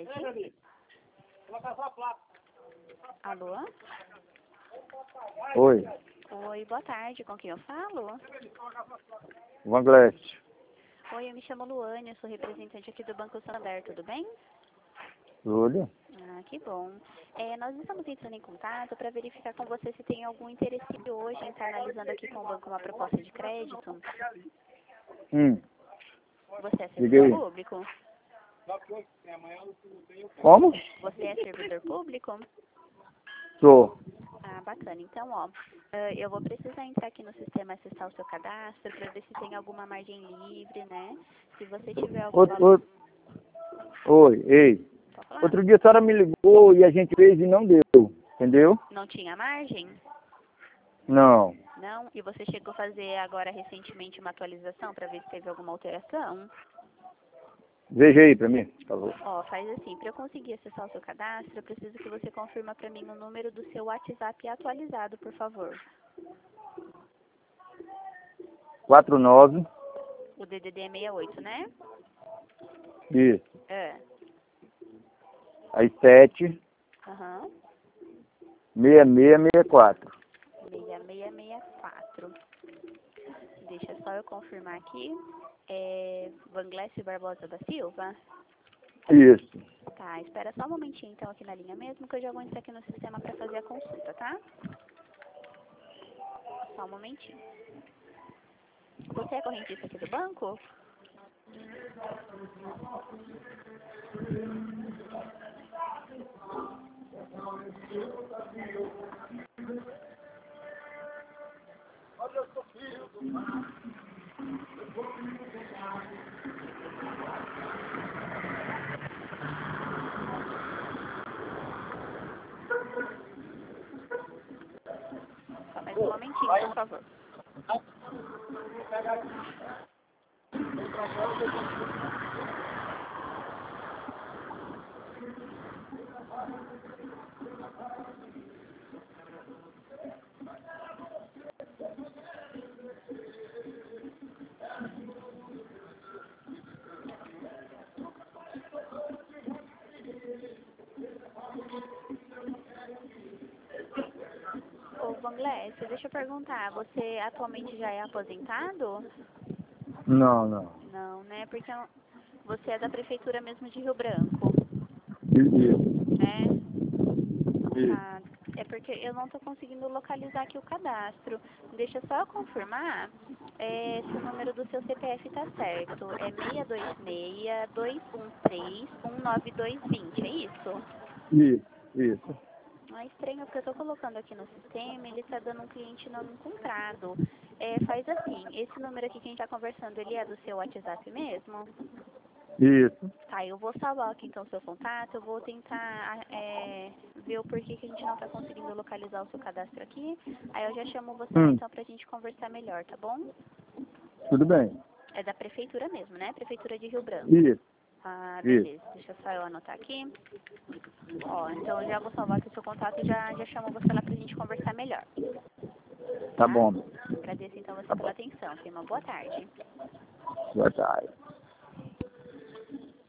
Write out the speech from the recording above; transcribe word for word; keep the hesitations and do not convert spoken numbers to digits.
tarde. Alô? Oi, Oi, boa tarde. Com quem eu falo? Vanglete. Oi, eu me chamo Luane, eu sou representante aqui do Banco Santander, tudo bem? Tudo? Ah, que bom. É, nós estamos entrando em contato para verificar com você se tem algum interesse hoje em estar analisando aqui com o banco uma proposta de crédito. Hum, Você é diga aí. servidor público? Como? Você é servidor público? Sou. Ah, bacana. Então, ó, eh, eu vou precisar entrar aqui no sistema, acessar o seu cadastro para ver se tem alguma margem livre, né? Se você tiver algum Outro, valor... outro, oi, ei. Pode falar? Outro dia a senhora me ligou e a gente fez e não deu, entendeu? Não tinha margem? Não. Não? E você chegou a fazer agora recentemente uma atualização para ver se teve alguma alteração? Veja aí pra mim, por favor. Ó, faz assim, para eu conseguir acessar o seu cadastro, eu preciso que você confirma para mim o número do seu WhatsApp atualizado, por favor. quatro nove. O D D D é sessenta e oito, né? Isso. É. Aí sete, Aham. seis seis seis quatro. seis seis seis quatro. Deixa só eu confirmar aqui. É Vanglete Barbosa da Silva? Isso. Tá, espera só um momentinho então aqui na linha mesmo, que eu já vou entrar aqui no sistema para fazer a consulta, tá? Só um momentinho. Você é correntista aqui do banco? Só mais um momentinho, por favor. Ô, Vanglete, deixa eu perguntar, você atualmente já é aposentado? Não, não. Não, né? Porque você é da prefeitura mesmo de Rio Branco, Isso. né? Isso. Tá. É porque eu não estou conseguindo localizar aqui o cadastro. Deixa só eu confirmar é, se o número do seu C P F está certo. É seis dois seis, dois um três, um nove dois dois zero, é isso? Isso. Isso. Não é estranho, porque eu estou colocando aqui no sistema, ele está dando um cliente não encontrado. É, faz assim, esse número aqui que a gente está conversando, ele é do seu WhatsApp mesmo? Isso. Tá, eu vou salvar aqui então o seu contato, eu vou tentar é, ver o porquê que a gente não está conseguindo localizar o seu cadastro aqui. Aí eu já chamo você Hum, então pra gente conversar melhor, tá bom? tudo bem. É da prefeitura mesmo, né? Prefeitura de Rio Branco. Isso. Ah, Isso. beleza. Deixa só eu anotar aqui. Ó, então eu já vou salvar aqui o seu contato e já, já chamo você lá pra gente conversar melhor, Tá tá? bom. Agradeço então você Tá pela bom. atenção. Tenha uma boa tarde. Boa tarde.